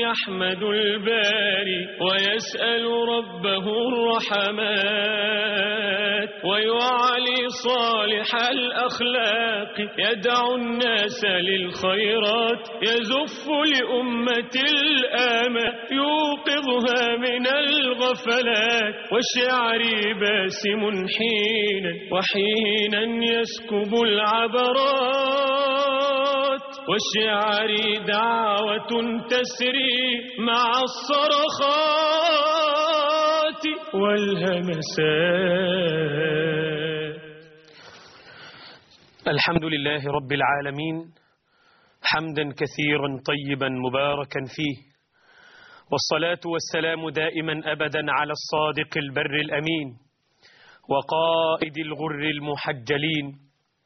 يحمد الباري ويسأل ربه الرحمات، ويعلي صالح الأخلاق يدعو الناس للخيرات، يزف لأمة الآمال يوقظها من الغفلات. وشعري باسم حينا وحينا يسكب العبرات، وشعري دعوة تسري مع الصرخات والهمسات. الحمد لله رب العالمين، حمدا كثيرا طيبا مباركا فيه، والصلاة والسلام دائما أبدا على الصادق البر الأمين وقائد الغر المحجلين،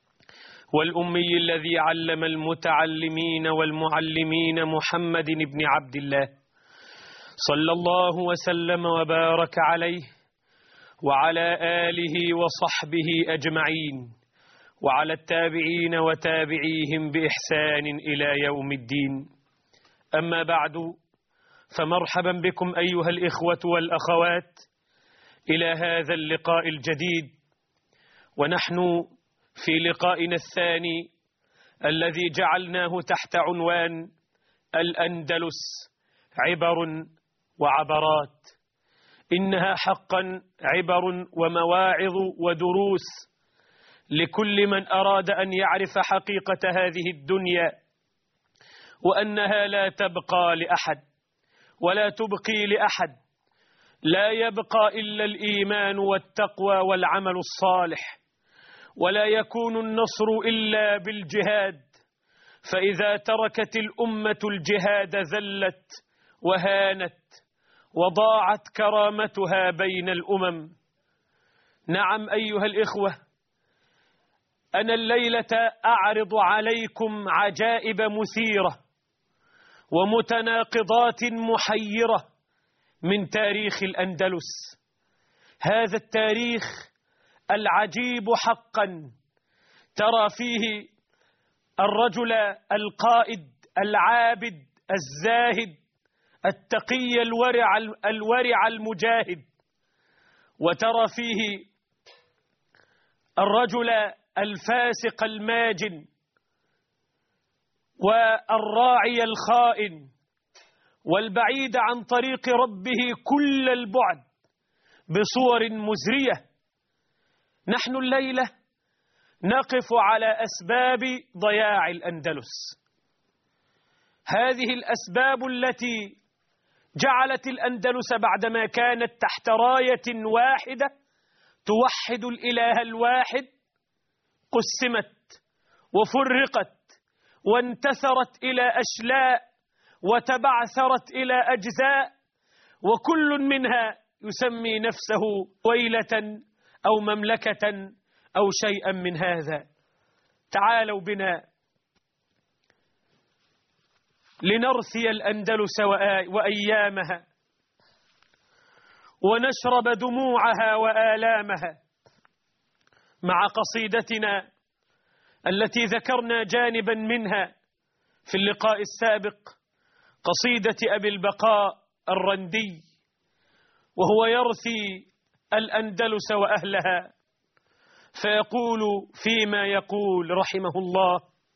والأمي الذي علم المتعلمين والمعلمين، محمد بن عبد الله صلى الله وسلم وبارك عليه وعلى آله وصحبه أجمعين، وعلى التابعين وتابعيهم بإحسان إلى يوم الدين. أما بعد، فمرحبا بكم أيها الإخوة والأخوات إلى هذا اللقاء الجديد، ونحن في لقائنا الثاني الذي جعلناه تحت عنوان الأندلس عبر وعبرات. إنها حقا عبر ومواعظ ودروس لكل من أراد أن يعرف حقيقة هذه الدنيا، وأنها لا تبقى لأحد ولا تبقي لأحد، لا يبقى إلا الإيمان والتقوى والعمل الصالح، ولا يكون النصر إلا بالجهاد. فإذا تركت الأمة الجهاد ذلت وهانت وضاعت كرامتها بين الأمم. نعم أيها الإخوة، أنا الليلة أعرض عليكم عجائب مثيرة ومتناقضات محيرة من تاريخ الأندلس. هذا التاريخ العجيب حقا، ترى فيه الرجل القائد العابد الزاهد التقي الورع المجاهد، وترى فيه الرجل الفاسق الماجن والراعي الخائن والبعيد عن طريق ربه كل البعد بصور مزرية. نحن الليلة نقف على أسباب ضياع الأندلس، هذه الأسباب التي جعلت الأندلس بعدما كانت تحت راية واحدة توحد الإله الواحد قسمت وفرقت وانتثرت إلى أشلاء وتبعثرت إلى أجزاء، وكل منها يسمي نفسه ويلة أو مملكة أو شيئا من هذا. تعالوا بنا لنرثي الأندلس وأيامها، ونشرب دموعها وآلامها مع قصيدتنا التي ذكرنا جانبا منها في اللقاء السابق، قصيدة أبي البقاء الرندي، وهو يرثي الأندلس وأهلها، فيقول فيما يقول رحمه الله: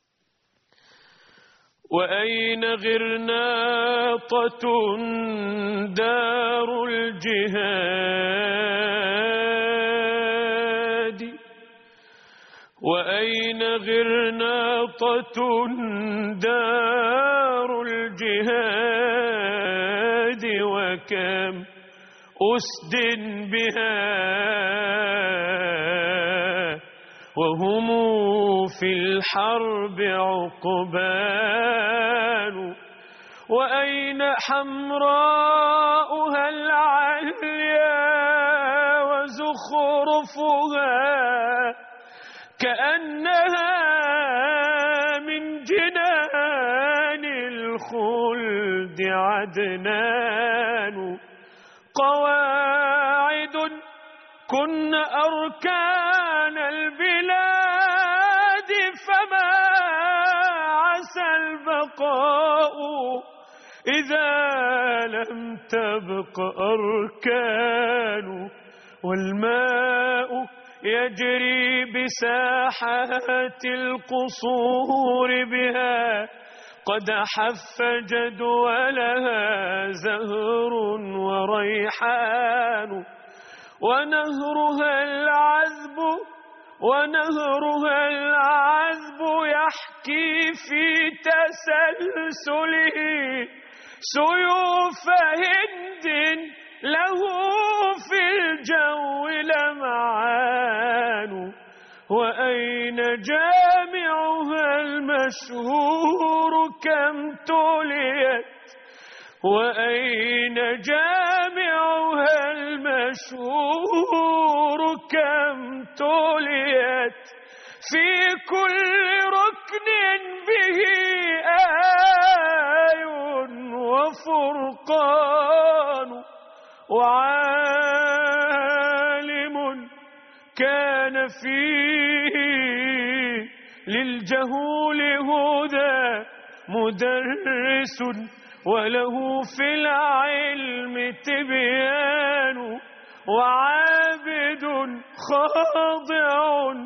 وأين غرناطة دار الجهاد، وأين غرناطة دار الجهاد، وكم أسد بها وهم في الحرب عقبان، وأين حمراؤها العليا وزخرفها كأنها من جنان الخلد عدنان، قواعد كن أركان البلاد، فما عسى البقاء إذا لم تبق أركان، والماء يجري بساحات القصور بها، قد حف جدولها زهر وريحان، ونهرها العذب يحكي في تسلسله سيوف هند له في الجو لمعان. وأين جامعها المشهور كم تليت، وأين جامعها المشهور كم تليت، في كل ركن به آي وفرقان. وعالم كان فيه للجهول هدى مدرس، وله في العلم تبيان. وعابد خاضع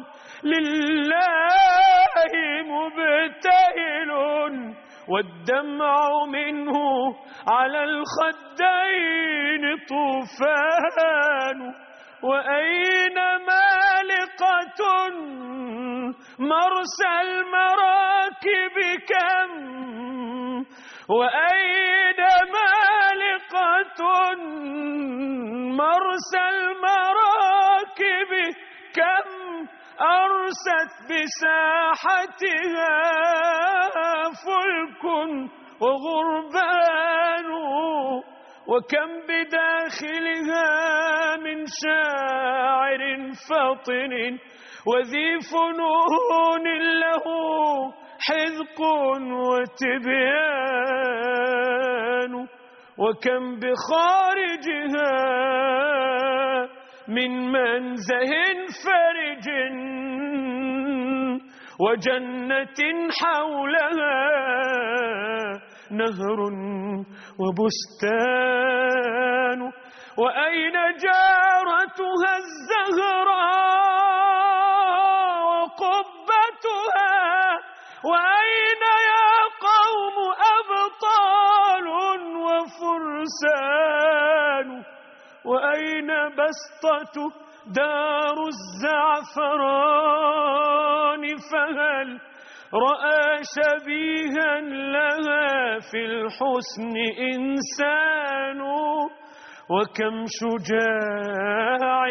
لله مبتهل، والدمع منه على الخدين طوفان. وأين مالقة مرسى المراكب كم، وأين مالقة مرسى المراكب كم أرست بساحتها فلك وغربان. وكم بداخلها من شاعر فطن وذي فنون له حذق وتبيان. وكم بخارجها من منزه فرج وجنة حولها نهر وبستان. وأين جارتها الزهراء وقبتها، وأين يا قوم أبطال وفرسان. وأين بسطة دار الزعفران، فهل رأى شبيها لها في الحسن إنسان. وكم شجاع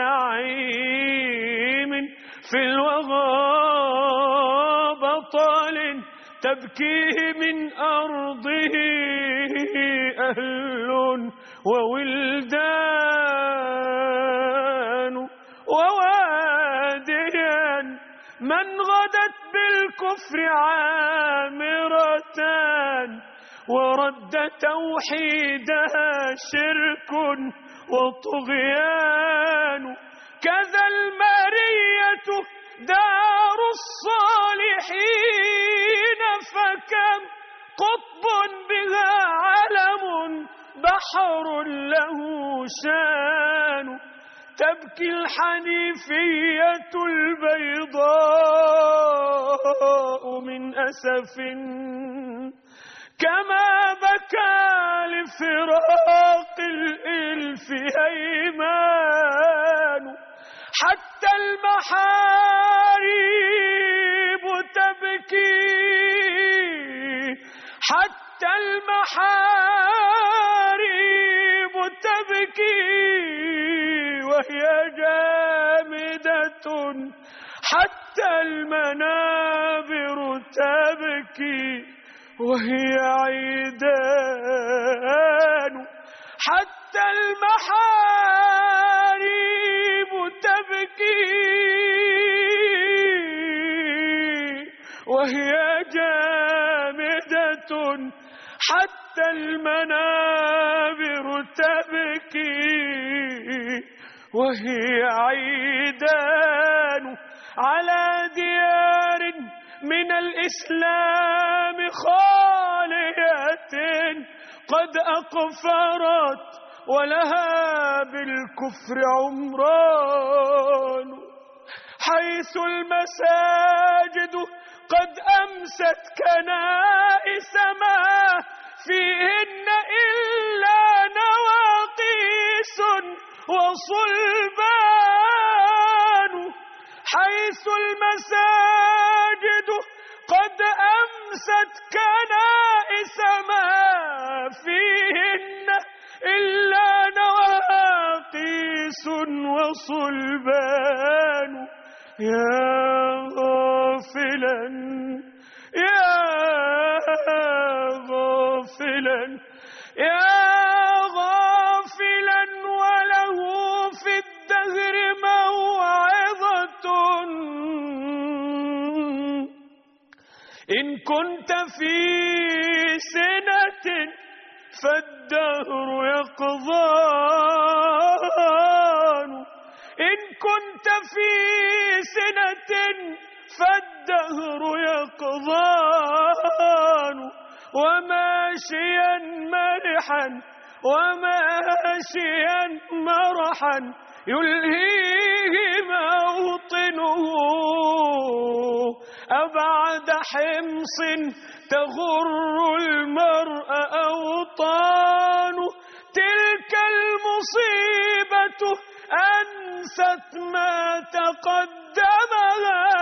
زعيم في الوغى بطل تبكيه من أرضه أهل وولدان. وواديا من غدت بالكفر عامرتان، ورد توحيدها شرك وطغيان. كذا المارية دار الصالحين، فكم قطب بها علم بحر له شان. تبكي الحنيفية البيضاء من أسف كما بكى لفراق الإلف هيمان. حتى المحاريب تبكي، حتى المحاريب تبكي وهي جامدة، حتى المنابر تبكي وهي عيدان. حتى المحاريب تبكي وهي جامدة، حتى المنابر تبكي وهي عيدان. على ديار من الإسلام خالية قد أقفرت ولها بالكفر عمران، حيث المساجد قد أمست كنائس ما فيهن إلا نواقيس وصلبان، حيث المساجد قد أمست كنائس ما فيهن إلا نواقيس وصلبان. يا غافلا يا غافلا يا غافلا وله في الدهر موعظة، إن كنت في سنة فالدهر يقظان، إن كنت في سنة فالدهر يقظان، وماشيا مرحا وماشيا مرحا يلهيه موطنه، أبعد حمص تغر المرء أوطان، تلك المصيبة أنست ما تقدمها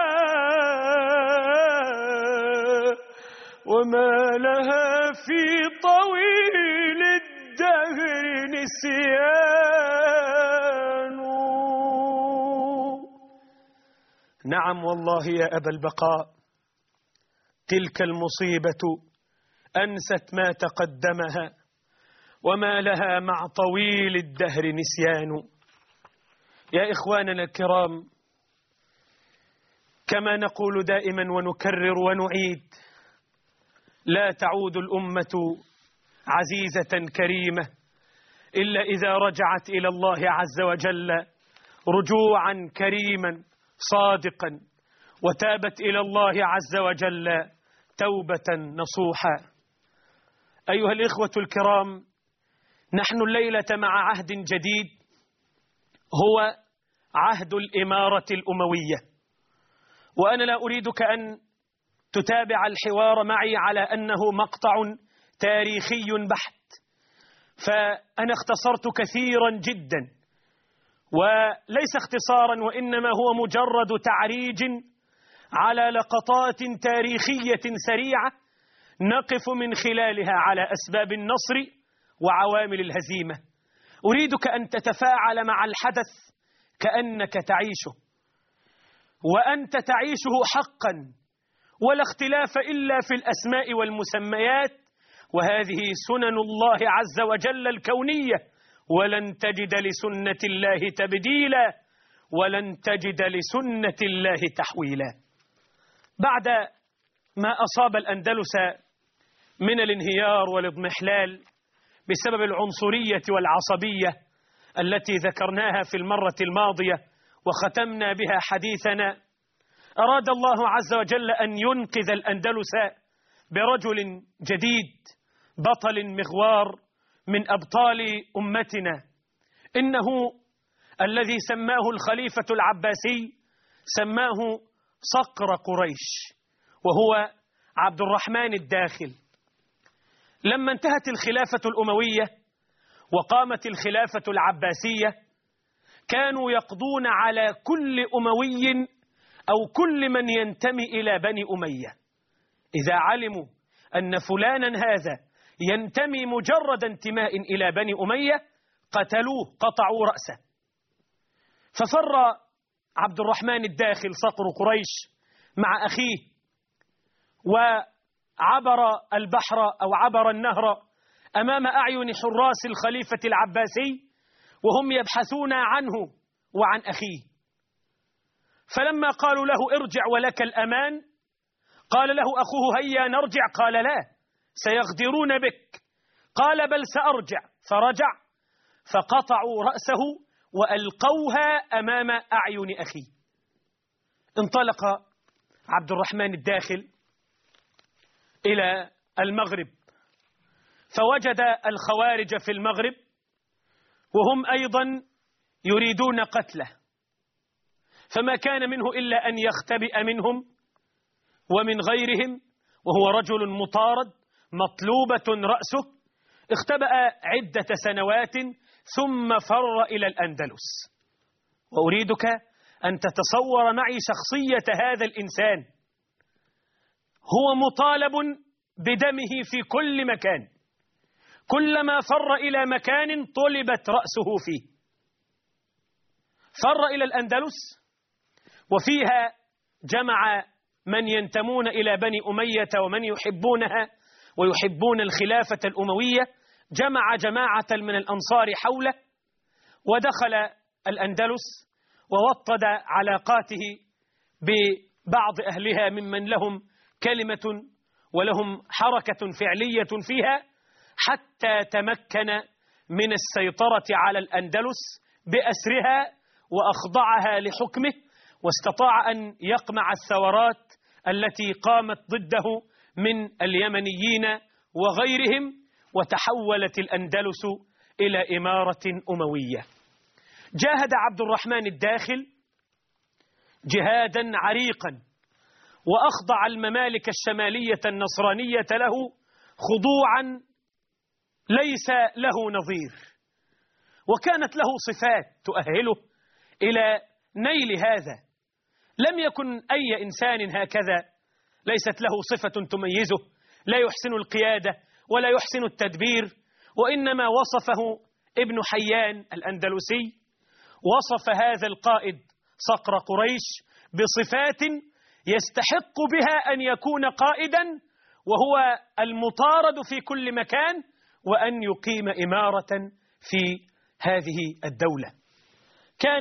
وما لها في طويل الدهر نسيان. نعم والله يا أبا البقاء، تلك المصيبة أنست ما تقدمها وما لها مع طويل الدهر نسيان. يا إخواننا الكرام، كما نقول دائما ونكرر ونعيد، لا تعود الأمة عزيزة كريمة إلا إذا رجعت إلى الله عز وجل رجوعا كريما صادقا، وتابت إلى الله عز وجل توبة نصوحا. أيها الإخوة الكرام، نحن الليلة مع عهد جديد، هو عهد الإمارة الأموية، وأنا لا أريدك أن تتابع الحوار معي على أنه مقطع تاريخي بحت، فأنا اختصرت كثيرا جدا، وليس اختصارا وإنما هو مجرد تعريج على لقطات تاريخية سريعة نقف من خلالها على أسباب النصر وعوامل الهزيمة. أريدك أن تتفاعل مع الحدث كأنك تعيشه، وأنت تعيشه حقا، ولا اختلاف إلا في الأسماء والمسميات، وهذه سنن الله عز وجل الكونية، ولن تجد لسنة الله تبديلا ولن تجد لسنة الله تحويلا. بعد ما أصاب الأندلس من الانهيار والاضمحلال بسبب العنصرية والعصبية التي ذكرناها في المرة الماضية وختمنا بها حديثنا، أراد الله عز وجل أن ينقذ الأندلس برجل جديد، بطل مغوار من أبطال أمتنا، إنه الذي سماه الخليفة العباسي سماه صقر قريش، وهو عبد الرحمن الداخل. لما انتهت الخلافة الأموية وقامت الخلافة العباسية، كانوا يقضون على كل أموي أو كل من ينتمي إلى بني أمية. إذا علموا أن فلانا هذا ينتمي مجرد انتماء إلى بني أمية قتلوه، قطعوا رأسه. ففر عبد الرحمن الداخل صقر قريش مع أخيه، وعبر البحر أو عبر النهر أمام أعين حراس الخليفة العباسي وهم يبحثون عنه وعن أخيه. فلما قالوا له ارجع ولك الأمان، قال له أخوه هيا نرجع، قال لا، سيغدرون بك، قال بل سأرجع. فرجع فقطعوا رأسه وألقوها أمام أعين أخيه. انطلق عبد الرحمن الداخل إلى المغرب، فوجد الخوارج في المغرب وهم أيضا يريدون قتله، فما كان منه إلا أن يختبئ منهم ومن غيرهم، وهو رجل مطارد مطلوبة رأسه. اختبأ عدة سنوات ثم فر إلى الأندلس. وأريدك أن تتصور معي شخصية هذا الإنسان، هو مطالب بدمه في كل مكان، كلما فر إلى مكان طلبت رأسه فيه. فر إلى الأندلس، وفيها جمع من ينتمون إلى بني أمية ومن يحبونها ويحبون الخلافة الأموية، جمع جماعة من الأنصار حوله ودخل الأندلس ووطد علاقاته ببعض أهلها ممن لهم كلمة ولهم حركة فعلية فيها، حتى تمكن من السيطرة على الأندلس بأسرها وأخضعها لحكمه، واستطاع أن يقمع الثورات التي قامت ضده من اليمنيين وغيرهم، وتحولت الأندلس إلى إمارة أموية. جاهد عبد الرحمن الداخل جهادا عريقا، وأخضع الممالك الشمالية النصرانية له خضوعا ليس له نظير، وكانت له صفات تؤهله إلى نيل هذا. لم يكن أي إنسان هكذا، ليست له صفة تميزه، لا يحسن القيادة ولا يحسن التدبير، وإنما وصفه ابن حيان الأندلسي، وصف هذا القائد صقر قريش بصفات يستحق بها أن يكون قائدا، وهو المطارد في كل مكان، وأن يقيم إمارة في هذه الدولة. كان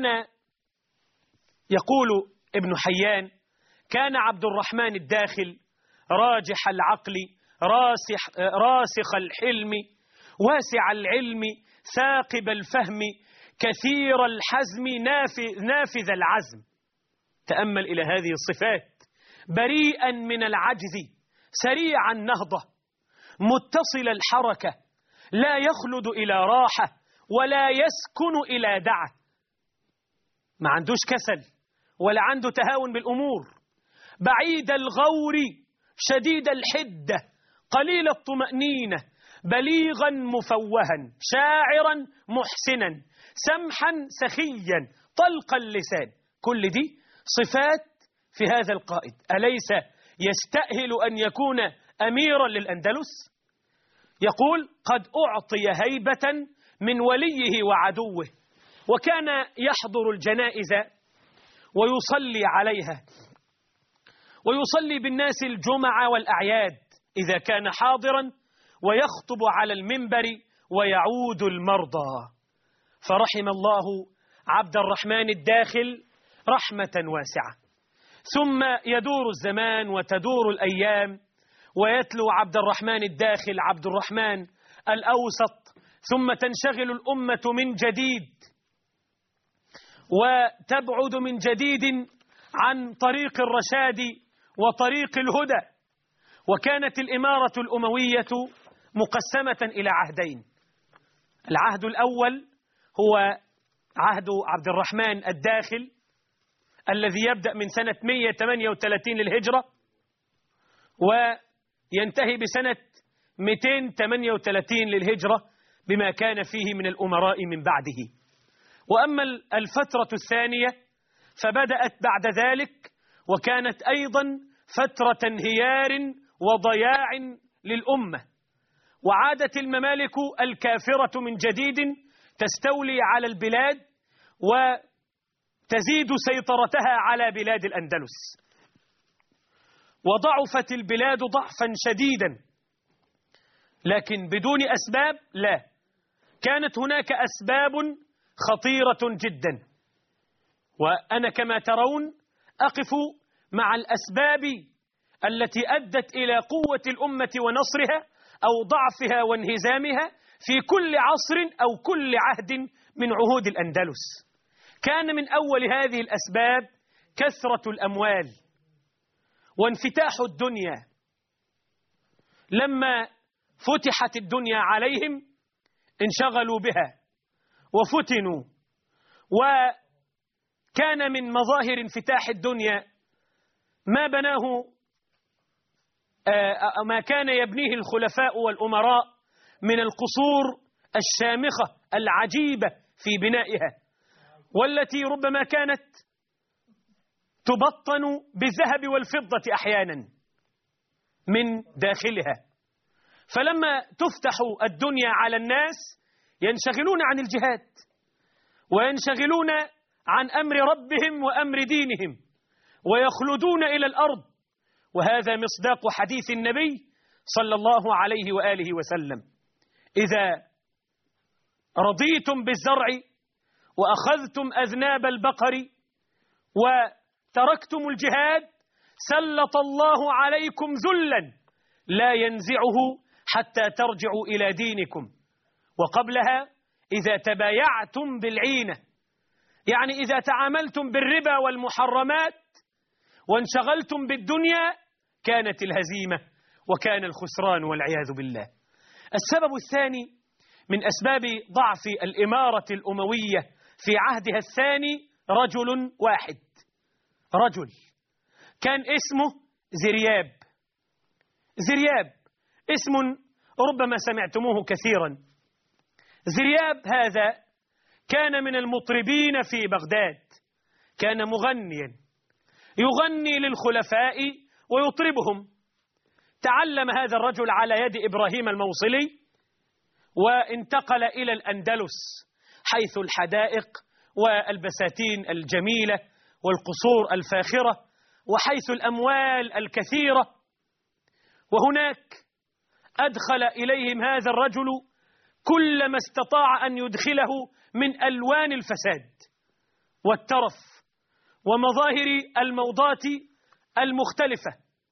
يقول ابن حيان: كان عبد الرحمن الداخل راجح العقل راسخ الحلم واسع العلم ثاقب الفهم كثير الحزم نافذ العزم. تأمل إلى هذه الصفات: بريئا من العجز، سريع النهضة، متصل الحركة، لا يخلد إلى راحة ولا يسكن إلى دعة. ما عندوش كسل ولا عنده تهاون بالأمور، بعيد الغور، شديد الحدة، قليل الطمأنينة، بليغا مفوها، شاعرا محسنا، سمحا سخيا، طلق اللسان. كل دي صفات في هذا القائد. أليس يستأهل أن يكون أميرا للأندلس؟ يقول: قد أعطي هيبة من وليه وعدوه، وكان يحضر الجنائز ويصلي عليها، ويصلي بالناس الجمع والأعياد إذا كان حاضرا، ويخطب على المنبر ويعود المرضى. فرحم الله عبد الرحمن الداخل رحمة واسعة. ثم يدور الزمان وتدور الأيام، ويتلو عبد الرحمن الداخل عبد الرحمن الأوسط، ثم تنشغل الأمة من جديد وتبعد من جديد عن طريق الرشاد وطريق الهدى. وكانت الإمارة الأموية مقسمة إلى عهدين. العهد الأول هو عهد عبد الرحمن الداخل الذي يبدأ من سنة 138 للهجرة وينتهي بسنة 238 للهجرة بما كان فيه من الأمراء من بعده. وأما الفترة الثانية فبدأت بعد ذلك، وكانت أيضا فترة انهيار وضياع للأمة، وعادت الممالك الكافرة من جديد تستولي على البلاد وتزيد سيطرتها على بلاد الأندلس، وضعفت البلاد ضعفا شديدا، لكن بدون أسباب. لا، كانت هناك أسباب خطيرة جدا، وأنا كما ترون أقف مع الأسباب التي أدت إلى قوة الأمة ونصرها أو ضعفها وانهزامها في كل عصر أو كل عهد من عهود الأندلس. كان من أول هذه الأسباب كثرة الأموال وانفتاح الدنيا. لما فتحت الدنيا عليهم انشغلوا بها وفتنوا، وكان من مظاهر انفتاح الدنيا ما بناه ما كان يبنيه الخلفاء والأمراء من القصور الشامخة العجيبة في بنائها، والتي ربما كانت تبطن بالذهب والفضة أحيانا من داخلها. فلما تفتح الدنيا على الناس ينشغلون عن الجهاد وينشغلون عن أمر ربهم وأمر دينهم ويخلدون إلى الأرض، وهذا مصداق حديث النبي صلى الله عليه وآله وسلم: إذا رضيتم بالزرع وأخذتم أذناب البقر وتركتم الجهاد سلط الله عليكم ذلا لا ينزعه حتى ترجعوا إلى دينكم. وقبلها إذا تبايعتم بالعينة، يعني إذا تعاملتم بالربا والمحرمات وانشغلتم بالدنيا كانت الهزيمة وكان الخسران والعياذ بالله. السبب الثاني من أسباب ضعف الإمارة الأموية في عهدها الثاني رجل واحد، رجل كان اسمه زرياب. زرياب اسم ربما سمعتموه كثيرا. زرياب هذا كان من المطربين في بغداد، كان مغنيا يغني للخلفاء ويطربهم. تعلم هذا الرجل على يد إبراهيم الموصلي وانتقل إلى الأندلس، حيث الحدائق والبساتين الجميلة والقصور الفاخرة وحيث الأموال الكثيرة. وهناك أدخل إليهم هذا الرجل كل ما استطاع أن يدخله من ألوان الفساد والترف ومظاهر الموضات المختلفة،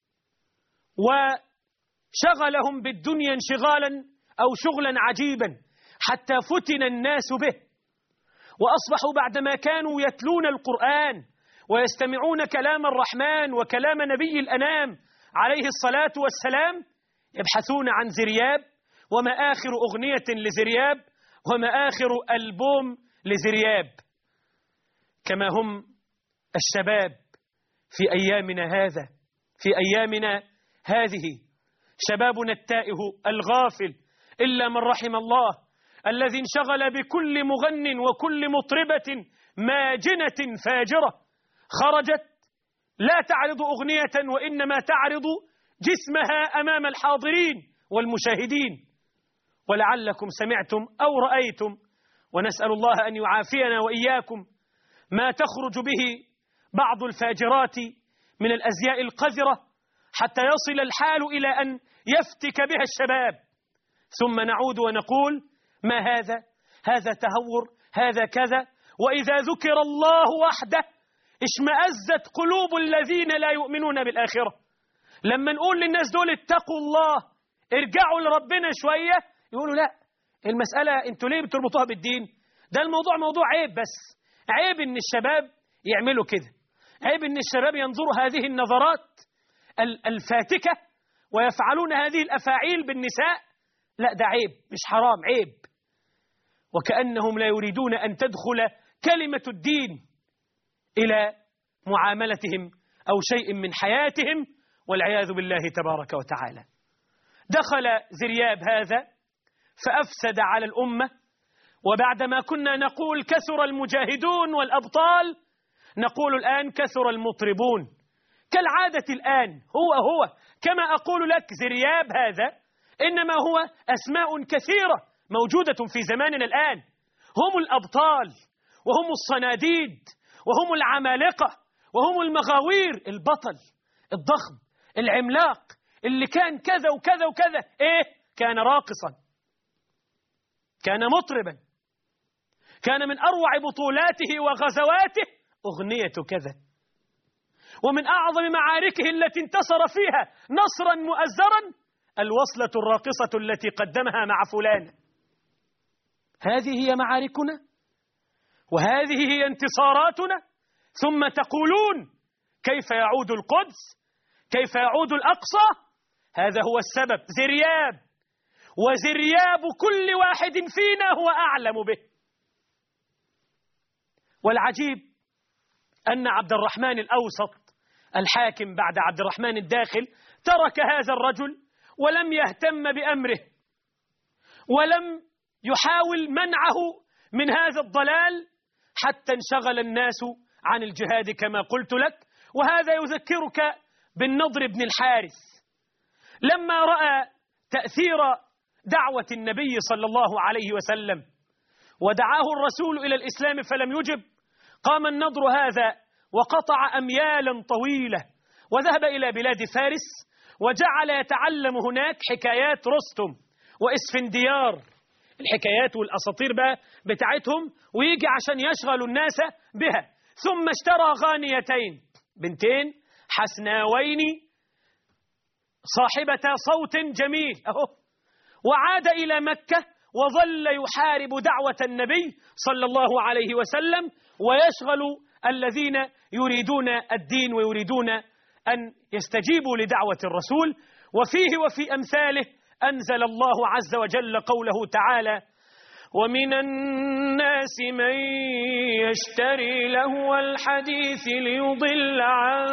وشغلهم بالدنيا انشغالا أو شغلا عجيبا حتى فتن الناس به، وأصبحوا بعدما كانوا يتلون القرآن ويستمعون كلام الرحمن وكلام نبي الأنام عليه الصلاة والسلام يبحثون عن زرياب وما آخر أغنية لزرياب وما آخر ألبوم لزرياب، كما هم الشباب في أيامنا هذه شبابنا التائه الغافل إلا من رحم الله، الذي انشغل بكل مغن وكل مطربة ماجنة فاجرة خرجت لا تعرض أغنية وإنما تعرض جسمها أمام الحاضرين والمشاهدين. ولعلكم سمعتم أو رأيتم، ونسأل الله أن يعافينا وإياكم، ما تخرج به بعض الفاجرات من الأزياء القذرة حتى يصل الحال إلى أن يفتك بها الشباب، ثم نعود ونقول: ما هذا تهور، هذا كذا. وإذا ذكر الله وحده اشمأزت قلوب الذين لا يؤمنون بالآخرة. لما نقول للناس دول اتقوا الله، ارجعوا لربنا شوية، يقولوا لا، المسألة انتوا ليه بتربطوها بالدين؟ ده الموضوع موضوع عيب، بس عيب ان الشباب يعملوا كده، عيب ان الشباب ينظروا هذه النظرات الفاتكة ويفعلون هذه الأفاعيل بالنساء. لا، ده عيب، مش حرام، عيب. وكأنهم لا يريدون أن تدخل كلمة الدين إلى معاملتهم أو شيء من حياتهم، والعياذ بالله تبارك وتعالى. دخل زرياب هذا فأفسد على الأمة، وبعدما كنا نقول كثر المجاهدون والأبطال نقول الآن كثر المطربون كالعادة. الآن هو كما أقول لك زرياب هذا، إنما هو أسماء كثيرة موجودة في زماننا الآن، هم الأبطال وهم الصناديد وهم العمالقة وهم المغاوير. البطل الضخم العملاق اللي كان كذا وكذا وكذا، كان راقصا، كان مطربا، كان من أروع بطولاته وغزواته أغنية كذا، ومن أعظم معاركه التي انتصر فيها نصرا مؤزرا الوصلة الراقصة التي قدمها مع فلان. هذه هي معاركنا وهذه هي انتصاراتنا، ثم تقولون كيف يعود القدس، كيف يعود الأقصى. هذا هو السبب. زرياب وزرياب كل واحد فينا هو أعلم به. والعجيب أن عبد الرحمن الأوسط الحاكم بعد عبد الرحمن الداخل ترك هذا الرجل ولم يهتم بأمره، ولم يحاول منعه من هذا الضلال حتى انشغل الناس عن الجهاد كما قلت لك. وهذا يذكرك بالنضر بن الحارث لما رأى تأثير دعوة النبي صلى الله عليه وسلم ودعاه الرسول إلى الإسلام فلم يجب، قام النضر هذا وقطع أميالا طويلة وذهب إلى بلاد فارس وجعل يتعلم هناك حكايات رستم وإسفنديار، الحكايات والأساطير بقى بتاعتهم، ويجي عشان يشغل الناس بها. ثم اشترى غانيتين بنتين حسناوين صاحبتا صوت جميل وعاد إلى مكة وظل يحارب دعوة النبي صلى الله عليه وسلم ويشغل الذين يريدون الدين ويريدون أن يستجيبوا لدعوة الرسول. وفيه وفي أمثاله أنزل الله عز وجل قوله تعالى: ومن الناس من يشتري لهو الحديث ليضل عن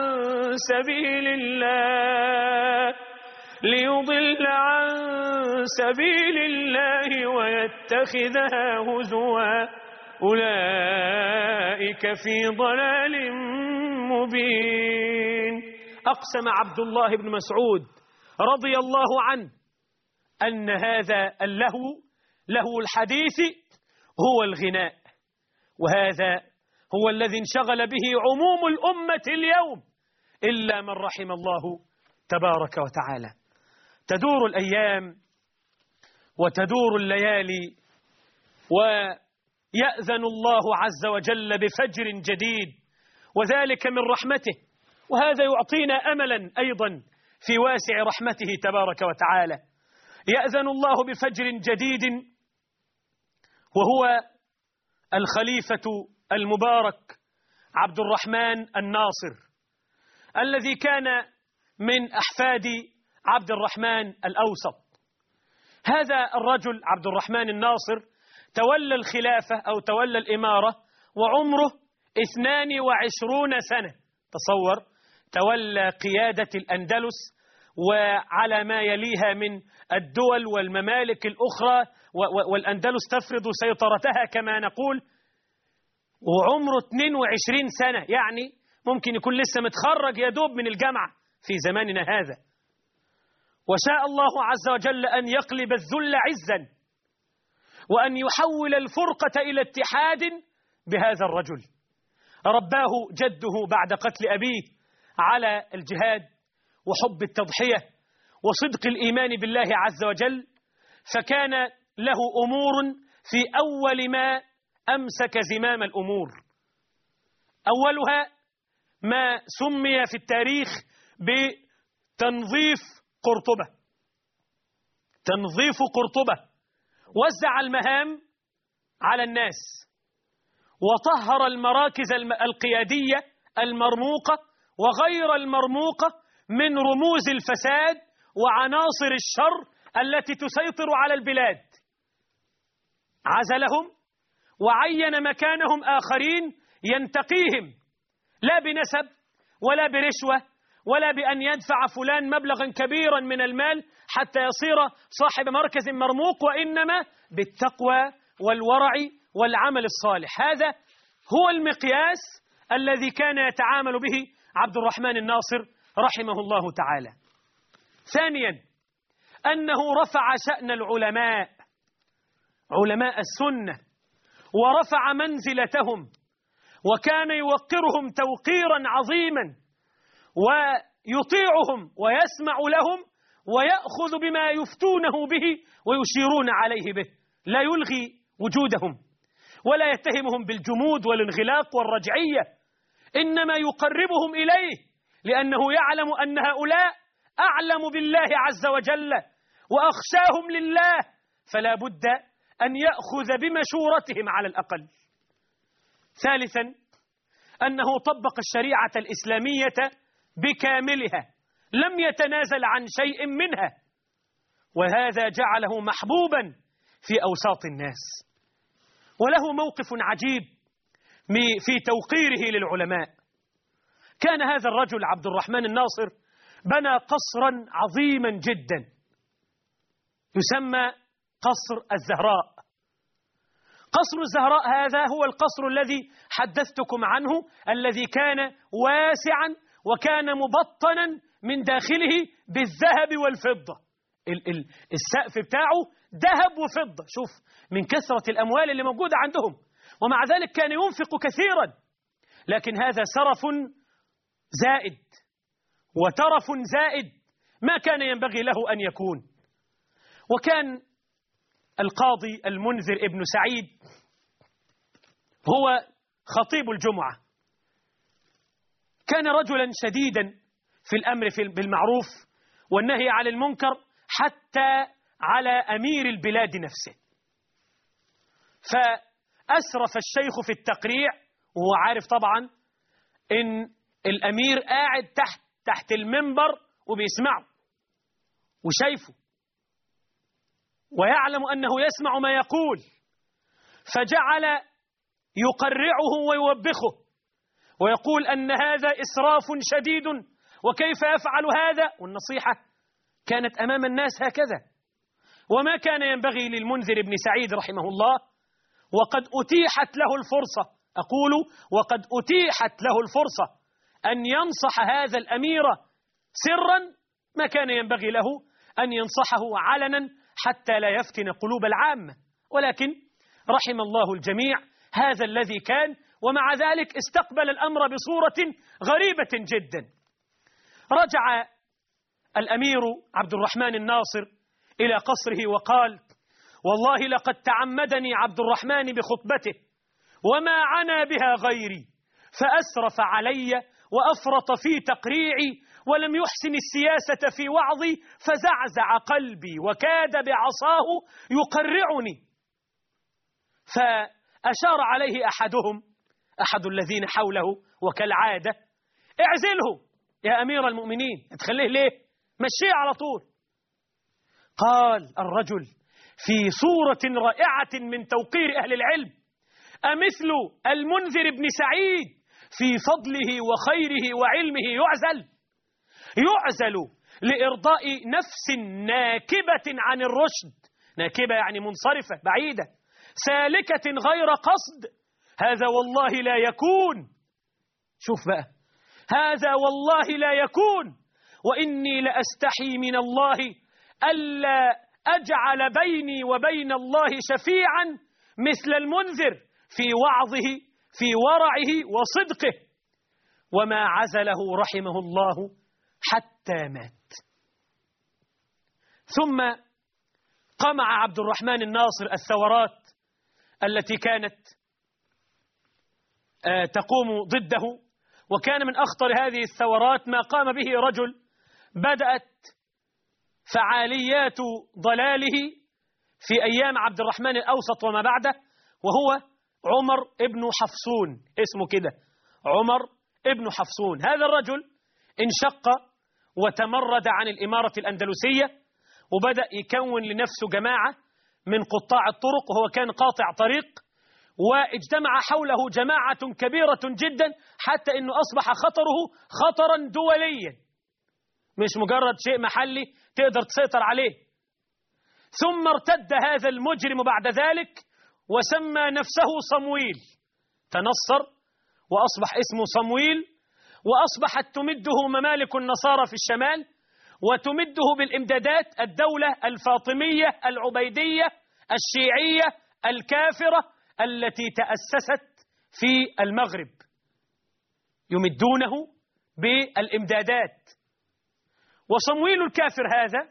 سبيل الله ويتخذها هزوا أولئك في ضلال مبين. أقسم عبد الله بن مسعود رضي الله عنه أن هذا له الحديث هو الغناء، وهذا هو الذي انشغل به عموم الأمة اليوم إلا من رحم الله تبارك وتعالى. تدور الأيام وتدور الليالي ويأذن الله عز وجل بفجر جديد، وذلك من رحمته، وهذا يعطينا أملا أيضا في واسع رحمته تبارك وتعالى. يأذن الله بفجر جديد وهو الخليفة المبارك عبد الرحمن الناصر الذي كان من أحفاد عبد الرحمن الأوسط. هذا الرجل عبد الرحمن الناصر تولى الخلافة أو تولى الإمارة وعمره 22 سنة. تصور، تولى قيادة الأندلس وعلى ما يليها من الدول والممالك الأخرى، والأندلس تفرض سيطرتها كما نقول، وعمره 22 سنة، يعني ممكن يكون لسه متخرج يدوب من الجامعة في زماننا هذا. وشاء الله عز وجل أن يقلب الذل عزا وأن يحول الفرقة إلى اتحاد بهذا الرجل. رباه جده بعد قتل أبيه على الجهاد وحب التضحية وصدق الإيمان بالله عز وجل، فكان له أمور في أول ما أمسك زمام الأمور. أولها ما سمي في التاريخ بتنظيف قرطبة. تنظيف قرطبة، وزع المهام على الناس وطهر المراكز القيادية المرموقة وغير المرموقة من رموز الفساد وعناصر الشر التي تسيطر على البلاد. عزلهم وعين مكانهم آخرين ينتقيهم، لا بنسب ولا برشوة ولا بأن يدفع فلان مبلغا كبيرا من المال حتى يصير صاحب مركز مرموق، وإنما بالتقوى والورع والعمل الصالح. هذا هو المقياس الذي كان يتعامل به عبد الرحمن الناصر رحمه الله تعالى. ثانيا، أنه رفع شأن العلماء، علماء السنة، ورفع منزلتهم، وكان يوقرهم توقيرا عظيما ويطيعهم ويسمع لهم ويأخذ بما يفتونه به ويشيرون عليه به، لا يلغي وجودهم ولا يتهمهم بالجمود والانغلاق والرجعية، إنما يقربهم إليه لأنه يعلم أن هؤلاء أعلم بالله عز وجل وأخشاهم لله، فلا بد أن يأخذ بمشورتهم على الأقل. ثالثا، أنه طبق الشريعة الإسلامية بكاملها، لم يتنازل عن شيء منها، وهذا جعله محبوبا في أوساط الناس. وله موقف عجيب في توقيره للعلماء. كان هذا الرجل عبد الرحمن الناصر بنى قصرا عظيما جدا يسمى قصر الزهراء. قصر الزهراء هذا هو القصر الذي حدثتكم عنه، الذي كان واسعا وكان مبطنا من داخله بالذهب والفضة. السقف بتاعه ذهب وفضة، شوف من كثرة الأموال اللي موجودة عندهم، ومع ذلك كان ينفق كثيرا، لكن هذا سرف زائد وترف زائد ما كان ينبغي له أن يكون. وكان القاضي المنذر ابن سعيد هو خطيب الجمعة، كان رجلا شديدا في الأمر بالمعروف والنهي عن المنكر حتى على أمير البلاد نفسه. فأسرف الشيخ في التقريع وهو عارف طبعا إن الأمير قاعد تحت المنبر وبيسمعه وشايفه ويعلم أنه يسمع ما يقول، فجعل يقرعه ويوبخه ويقول أن هذا إسراف شديد وكيف يفعل هذا، والنصيحة كانت أمام الناس هكذا. وما كان ينبغي للمنذر بن سعيد رحمه الله، وقد أتيحت له الفرصة، أقول وقد أتيحت له الفرصة أن ينصح هذا الأمير سرا، ما كان ينبغي له أن ينصحه علنا حتى لا يفتن قلوب العامة، ولكن رحم الله الجميع هذا الذي كان، ومع ذلك استقبل الأمر بصورة غريبة جدا. رجع الأمير عبد الرحمن الناصر إلى قصره وقال: والله لقد تعمدني عبد الرحمن بخطبته وما عنا بها غيري، فأسرف علي وأفرط في تقريعي ولم يحسن السياسة في وعظي، فزعزع قلبي وكاد بعصاه يقرعني. فأشار عليه أحد الذين حوله وكالعادة: اعزله يا أمير المؤمنين، تخليه ليه؟ مشيه على طول. قال الرجل في صورة رائعة من توقير أهل العلم: أمثل المنذر بن سعيد في فضله وخيره وعلمه يعزل لإرضاء نفس ناكبة عن الرشد، ناكبة يعني منصرفة بعيدة، سالكة غير قصد، هذا والله لا يكون. شوف بقى، هذا والله لا يكون، وإني لأستحي من الله ألا أجعل بيني وبين الله شفيعا مثل المنذر في وعظه في ورعه وصدقه. وما عزله رحمه الله حتى مات. ثم قمع عبد الرحمن الناصر الثورات التي كانت تقوم ضده، وكان من أخطر هذه الثورات ما قام به رجل بدأت فعاليات ضلاله في أيام عبد الرحمن الأوسط وما بعده، وهو عمر ابن حفصون، اسمه كده عمر ابن حفصون. هذا الرجل انشق وتمرد عن الإمارة الأندلسية وبدأ يكون لنفسه جماعة من قطاع الطرق، وهو كان قاطع طريق، واجتمع حوله جماعة كبيرة جدا حتى أنه أصبح خطره خطرا دوليا، مش مجرد شيء محلي تقدر تسيطر عليه. ثم ارتد هذا المجرم بعد ذلك وسمى نفسه صمويل، تنصر وأصبح اسمه صمويل، وأصبحت تمده ممالك النصارى في الشمال وتمده بالإمدادات الدولة الفاطمية العبيدية الشيعية الكافرة التي تأسست في المغرب، يمدونه بالإمدادات. وصمويل الكافر هذا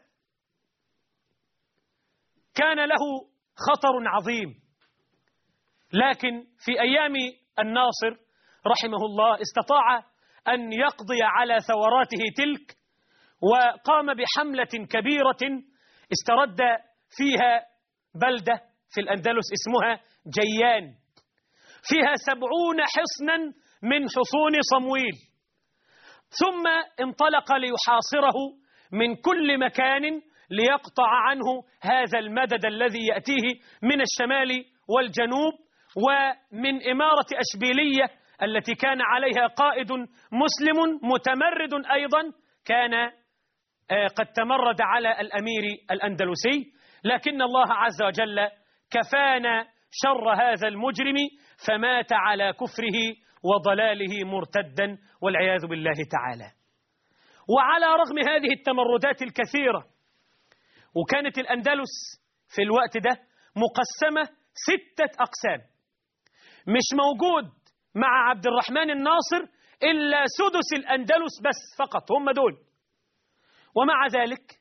كان له خطر عظيم، لكن في أيام الناصر رحمه الله استطاع أن يقضي على ثوراته تلك، وقام بحملة كبيرة استرد فيها بلدة في الأندلس اسمها جيان، فيها 70 حصنا من حصون صمويل، ثم انطلق ليحاصره من كل مكان ليقطع عنه هذا المدد الذي يأتيه من الشمال والجنوب ومن إمارة أشبيلية التي كان عليها قائد مسلم متمرد أيضا كان قد تمرد على الأمير الأندلسي، لكن الله عز وجل كفانا شر هذا المجرم فمات على كفره وضلاله مرتدا والعياذ بالله تعالى. وعلى رغم هذه التمردات الكثيرة، وكانت الأندلس في الوقت ده مقسمة 6 أقسام، مش موجود مع عبد الرحمن الناصر إلا سدس الأندلس بس فقط، هم دول. ومع ذلك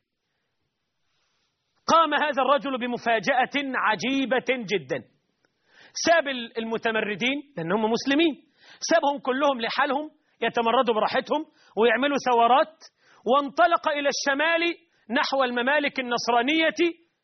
قام هذا الرجل بمفاجأة عجيبة جدا، ساب المتمردين لأنهم مسلمين، سابهم كلهم لحالهم يتمردوا براحتهم ويعملوا ثورات، وانطلق إلى الشمال نحو الممالك النصرانية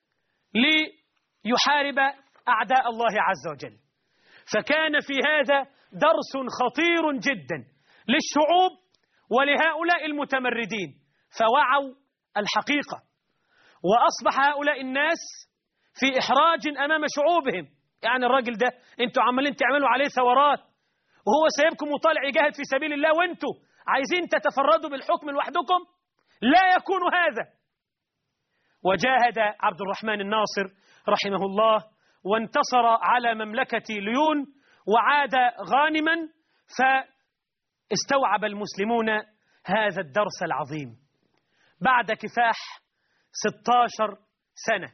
ليحارب أعداء الله عز وجل. فكان في هذا درس خطير جدا للشعوب ولهؤلاء المتمردين، فوعوا الحقيقة، وأصبح هؤلاء الناس في إحراج أمام شعوبهم. يعني الراجل ده انتوا عمالين تعملوا عليه ثورات وهو سيبكم وطالع يجاهد في سبيل الله، وانتوا عايزين تتفردوا بالحكم لوحدكم؟ لا يكون هذا. وجاهد عبد الرحمن الناصر رحمه الله وانتصر على مملكة ليون وعاد غانما، فاستوعب المسلمون هذا الدرس العظيم. بعد كفاح 16 سنة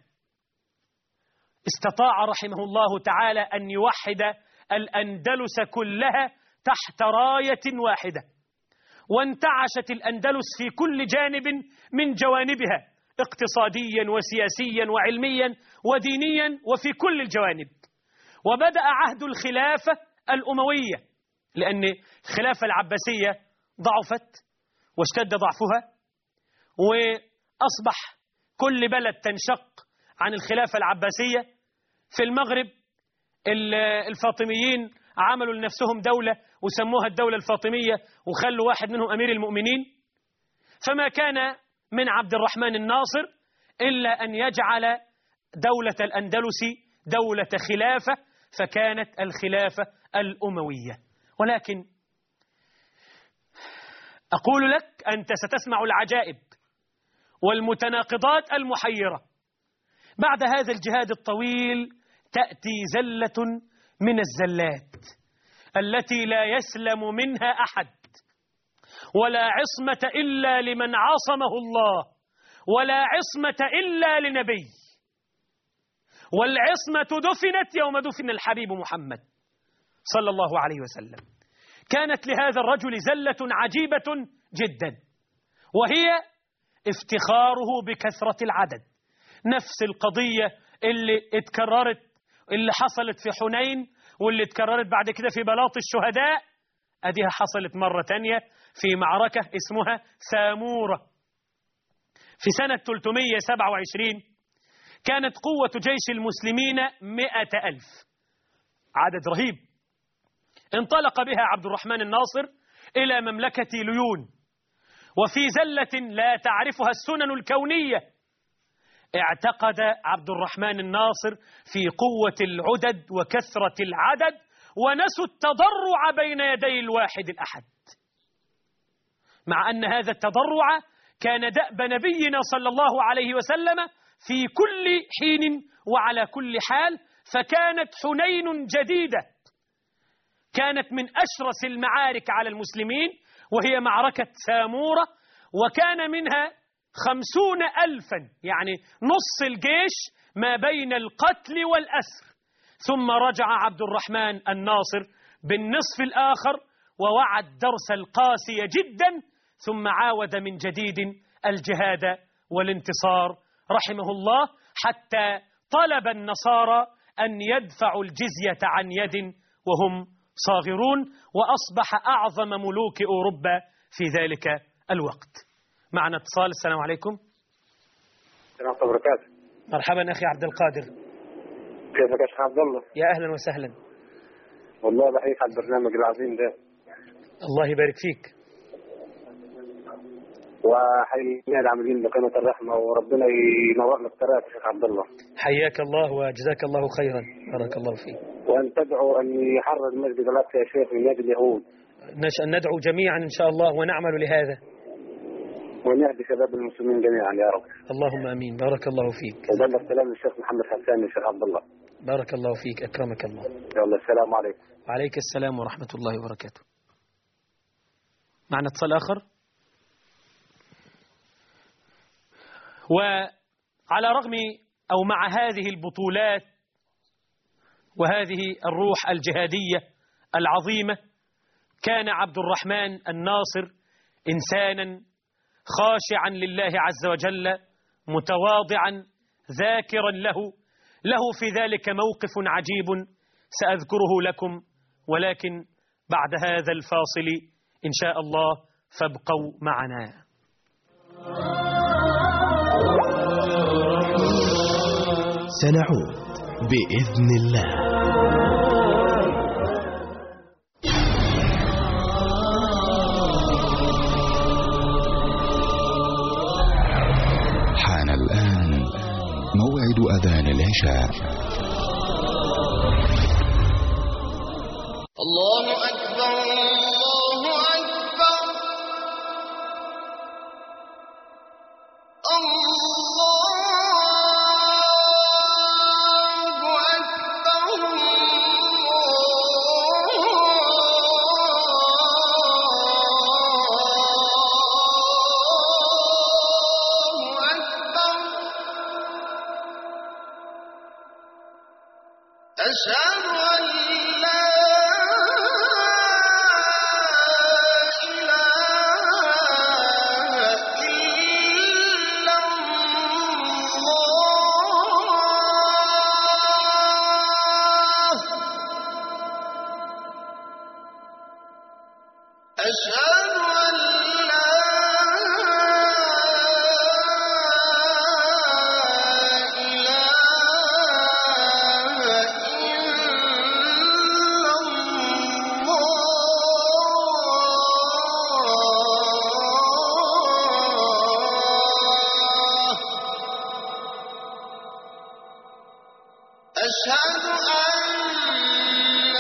استطاع رحمه الله تعالى أن يوحد الأندلس كلها تحت راية واحدة، وانتعشت الأندلس في كل جانب من جوانبها، اقتصاديا وسياسيا وعلميا ودينيا وفي كل الجوانب. وبدأ عهد الخلافة الأموية، لأن الخلافة العباسية ضعفت واشتد ضعفها، وأصبح كل بلد تنشق عن الخلافة العباسية. في المغرب الفاطميين عملوا لنفسهم دولة وسموها الدولة الفاطمية وخلوا واحد منهم أمير المؤمنين، فما كان من عبد الرحمن الناصر إلا أن يجعل دولة الأندلس دولة خلافة، فكانت الخلافة الأموية. ولكن أقول لك أنت ستسمع العجائب والمتناقضات المحيرة. بعد هذا الجهاد الطويل تأتي زلة من الزلات التي لا يسلم منها أحد، ولا عصمة إلا لمن عصمه الله، ولا عصمة إلا لنبي، والعصمة دفنت يوم دفن الحبيب محمد صلى الله عليه وسلم. كانت لهذا الرجل زلة عجيبة جدا، وهي افتخاره بكثرة العدد. نفس القضية اللي اتكررت، اللي حصلت في حنين واللي اتكررت بعد كده في بلاط الشهداء، أديها حصلت مرة تانية في معركة اسمها سامورة في سنة 327. كانت قوة جيش المسلمين 100,000، عدد رهيب. انطلق بها عبد الرحمن الناصر إلى مملكة ليون، وفي زلة لا تعرفها السنن الكونية اعتقد عبد الرحمن الناصر في قوة العدد وكثرة العدد، ونسوا التضرع بين يدي الواحد الأحد، مع أن هذا التضرع كان دأب نبينا صلى الله عليه وسلم في كل حين وعلى كل حال. فكانت حنين جديدة، كانت من أشرس المعارك على المسلمين، وهي معركة سامورة، وكان منها 50,000، يعني نص الجيش ما بين القتل والأسر. ثم رجع عبد الرحمن الناصر بالنصف الآخر ووعى الدرس القاسي جدا، ثم عاود من جديد الجهاد والانتصار رحمه الله، حتى طلب النصارى أن يدفعوا الجزية عن يد وهم صاغرون، وأصبح أعظم ملوك أوروبا في ذلك الوقت. معنا اتصال. السلام عليكم. السلام عليكم وبركاته. مرحبا أخي عبد القادر. كيفك يا شيخ عبد الله؟ يا أهلا وسهلا. والله بحييك على البرنامج العظيم ده. الله يبارك فيك. وحي العاملين بقناة الرحمة، وربنا ينور لك طريقك يا شيخ عبد الله. حياك الله وجزاك الله خيرا، بارك الله فيك. وأن تدعو أن يحرر مسجد الأقصى يا شيخ من يد اليهود. ندعو جميعا إن شاء الله ونعمل لهذا، وأن يهدي شباب المسلمين جميعا يا رب. اللهم آمين، بارك الله فيك. وبلغ سلام للشيخ محمد حسان يا شيخ عبد الله. بارك الله فيك، أكرمك الله. يلا السلام عليكم. وعليك السلام ورحمة الله وبركاته. معنا اتصال آخر. وعلى رغم أو مع هذه البطولات وهذه الروح الجهادية العظيمة، كان عبد الرحمن الناصر إنسانا خاشعا لله عز وجل، متواضعا، ذاكرا له في ذلك موقف عجيب سأذكره لكم، ولكن بعد هذا الفاصل إن شاء الله، فابقوا معنا. سنعود بإذن الله. حان الآن موعد أذان العشاء. الله أكبر، الله أكبر، الله أشهد أن لا إله إلا الله، أشهد أن لا أشهد أن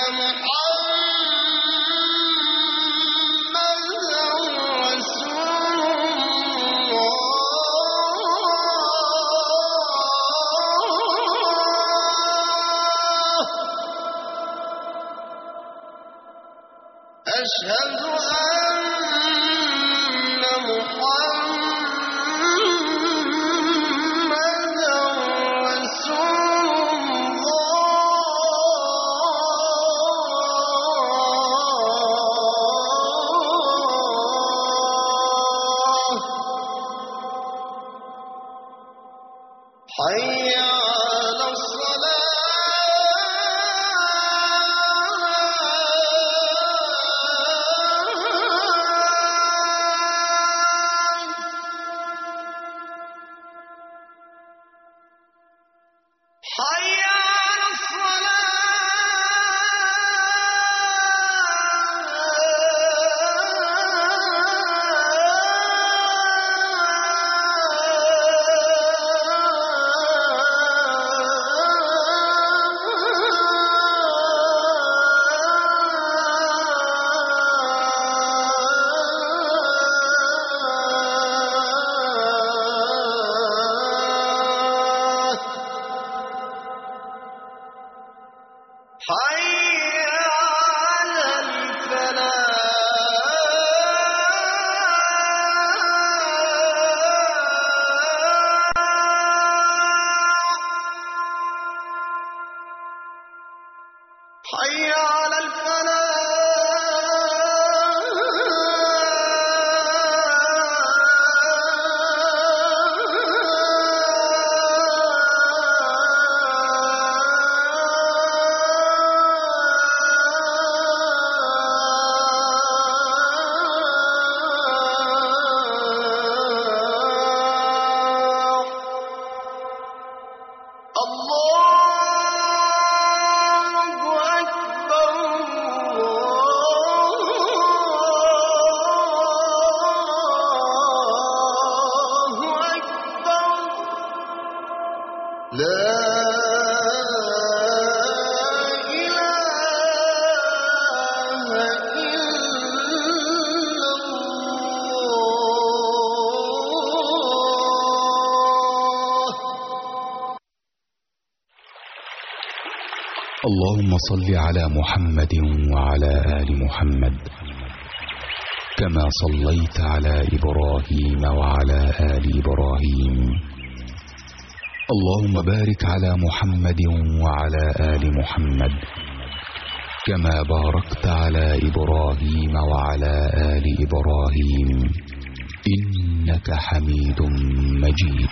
محمدًا رسول الله، أشهد أن محمدًا رسول حي على الصلاة، حي على حي على الفلاح، حي على الفلاح. الله أكبر، اللهم صل على محمد وعلى آل محمد كما صليت على إبراهيم وعلى آل إبراهيم. اللهم بارك على محمد وعلى آل محمد كما باركت على إبراهيم وعلى آل إبراهيم إنك حميد مجيد.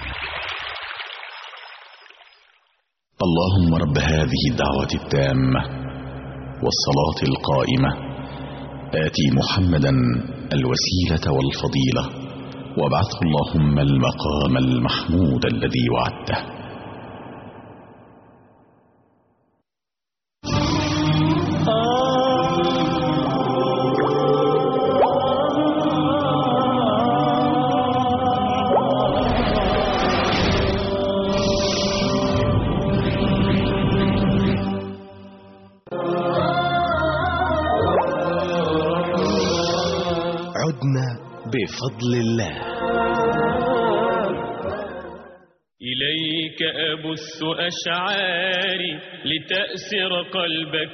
اللهم رب هذه الدعوة التامة والصلاة القائمة آتي محمدا الوسيلة والفضيلة وابعثه اللهم المقام المحمود الذي وعدته. عدنا بفضل الله. إليك أبث أشعاري لتأسر قلبك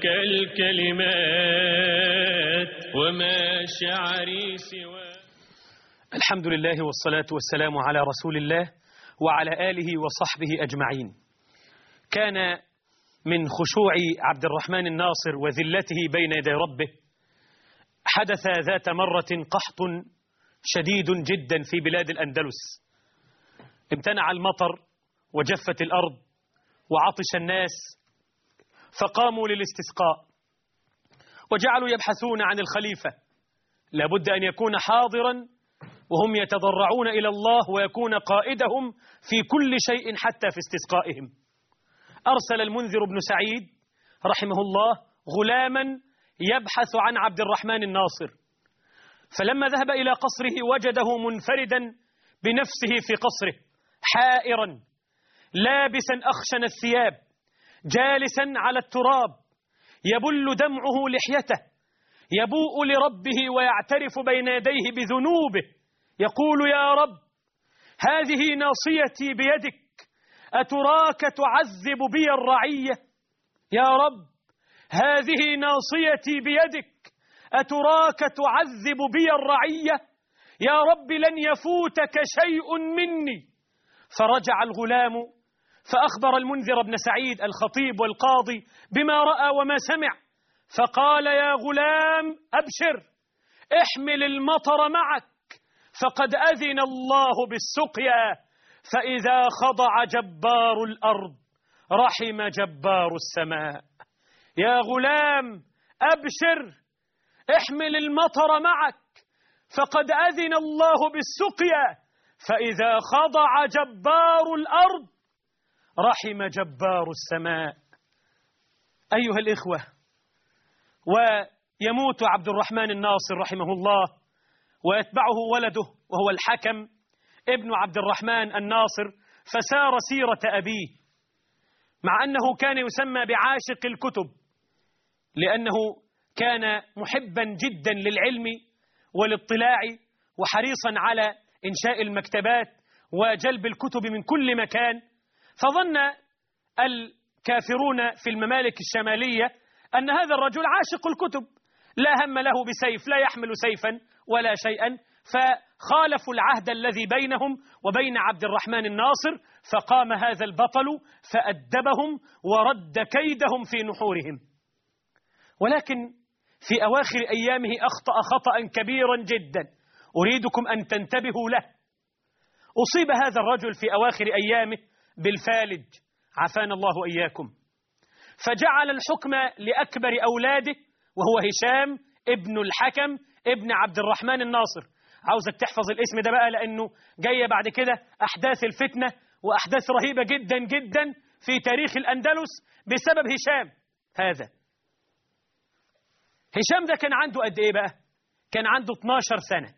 الكلمات وما شعري سوى. الحمد لله والصلاة والسلام على رسول الله وعلى آله وصحبه أجمعين. كان من خشوع عبد الرحمن الناصر وذلته بين يدي ربه حدث ذات مرة قحط شديد جدا في بلاد الأندلس. امتنع المطر وجفت الأرض وعطش الناس فقاموا للاستسقاء وجعلوا يبحثون عن الخليفة، لابد أن يكون حاضرا وهم يتضرعون إلى الله ويكون قائدهم في كل شيء حتى في استسقائهم. أرسل المنذر بن سعيد رحمه الله غلاما يبحث عن عبد الرحمن الناصر، فلما ذهب إلى قصره وجده منفردا بنفسه في قصره حائرا لابسا أخشن الثياب جالسا على التراب يبل دمعه لحيته يبوء لربه ويعترف بين يديه بذنوبه يقول: يا رب، هذه ناصيتي بيدك، أتراك تعذب بي الرعية؟ يا رب، هذه ناصيتي بيدك، أتراك تعذب بي الرعية؟ يا رب، لن يفوتك شيء مني. فرجع الغلام فأخبر المنذر بن سعيد الخطيب والقاضي بما رأى وما سمع، فقال: يا غلام، أبشر، احمل المطر معك، فقد أذن الله بالسقيا، فإذا خضع جبار الأرض رحم جبار السماء. يا غلام، أبشر، احمل المطر معك، فقد أذن الله بالسقيا، فإذا خضع جبار الأرض رحم جبار السماء. أيها الإخوة، ويموت عبد الرحمن الناصر رحمه الله ويتبعه ولده وهو الحكم ابن عبد الرحمن الناصر، فسار سيرة أبيه، مع أنه كان يسمى بعاشق الكتب لأنه كان محبا جدا للعلم والاطلاع وحريصا على إنشاء المكتبات وجلب الكتب من كل مكان. فظن الكافرون في الممالك الشمالية أن هذا الرجل عاشق الكتب لا هم له بسيف، لا يحمل سيفا ولا شيئا، فخالفوا العهد الذي بينهم وبين عبد الرحمن الناصر، فقام هذا البطل فأدبهم ورد كيدهم في نحورهم. ولكن في أواخر أيامه أخطأ خطأ كبيرا جدا أريدكم أن تنتبهوا له. أصيب هذا الرجل في أواخر أيامه بالفالج، عافانا الله إياكم، فجعل الحكم لأكبر أولاده وهو هشام ابن الحكم ابن عبد الرحمن الناصر. عاوزك تحفظ الاسم ده بقى، لأنه جاية بعد كده أحداث الفتنة وأحداث رهيبة جدا جدا في تاريخ الأندلس بسبب هشام هذا. هشام ده كان عنده قد إيه بقى؟ كان عنده 12 سنة،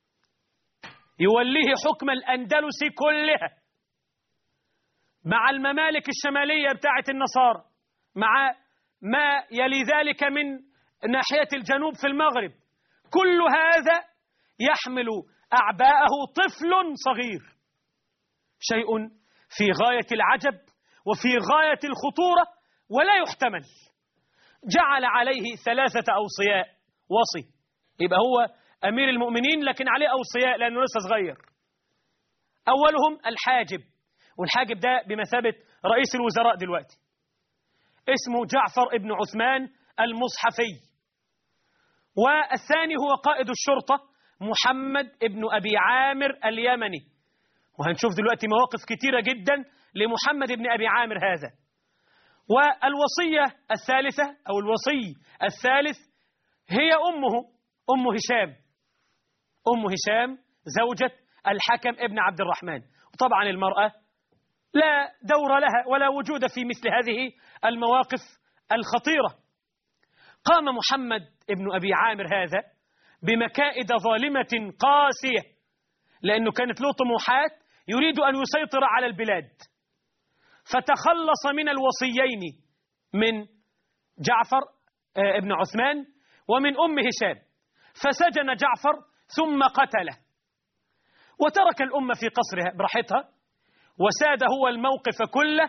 يوليه حكم الأندلس كلها مع الممالك الشمالية بتاعة النصارى، مع ما يلي ذلك من ناحية الجنوب في المغرب. كل هذا يحمل أعباءه طفل صغير، شيء في غاية العجب وفي غاية الخطورة، ولا يحتمل. جعل عليه 3 أوصياء، وصي يبقى هو أمير المؤمنين لكن عليه أوصياء لأنه لسه صغير. أولهم الحاجب، والحاجب ده بمثابة رئيس الوزراء دلوقتي، اسمه جعفر ابن عثمان المصحفي. والثاني هو قائد الشرطة محمد ابن أبي عامر اليمني، وهنشوف دلوقتي مواقف كتيرة جدا لمحمد ابن أبي عامر هذا. والوصية الثالثة أو الوصي الثالث هي أم هشام، أم هشام زوجة الحكم ابن عبد الرحمن. وطبعا المرأة لا دور لها ولا وجود في مثل هذه المواقف الخطيرة. قام محمد ابن أبي عامر هذا بمكائد ظالمة قاسية، لأنه كانت له طموحات يريد أن يسيطر على البلاد، فتخلص من الوصيين من جعفر ابن عثمان ومن أم هشام، فسجن جعفر ثم قتله، وترك الأمة في قصرها براحتها، وساد هو الموقف كله،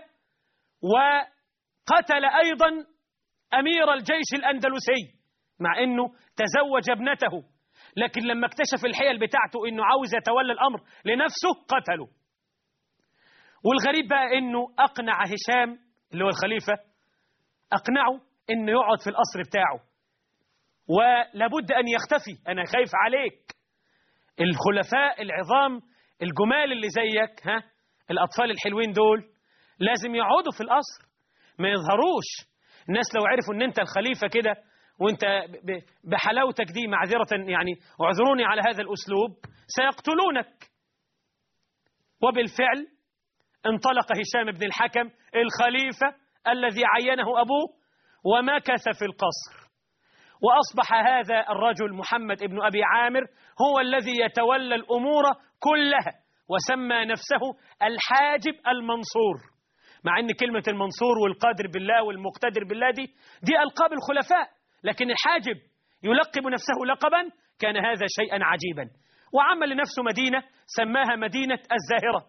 وقتل أيضا أمير الجيش الأندلسي مع أنه تزوج ابنته، لكن لما اكتشف الحيل بتاعته أنه عاوز يتولى الأمر لنفسه قتله. والغريب بقى أنه أقنع هشام اللي هو الخليفة، أقنعه أنه يقعد في القصر بتاعه ولابد أن يختفي، أنا خايف عليك. الخلفاء العظام الجمال اللي زيك، الأطفال الحلوين دول لازم يقعدوا في القصر ما يظهروش. الناس لو عرفوا أن أنت الخليفة كده وأنت بحلاوتك دي، معذرة يعني اعذروني على هذا الأسلوب، سيقتلونك. وبالفعل انطلق هشام بن الحكم الخليفة الذي عينه أبوه ومكث في القصر، وأصبح هذا الرجل محمد بن أبي عامر هو الذي يتولى الأمور كلها، وسمى نفسه الحاجب المنصور، مع أن كلمة المنصور والقادر بالله والمقتدر بالله دي ألقاب الخلفاء، لكن الحاجب يلقب نفسه لقبا، كان هذا شيئا عجيبا. وعمل لنفسه مدينة سماها مدينة الزاهرة،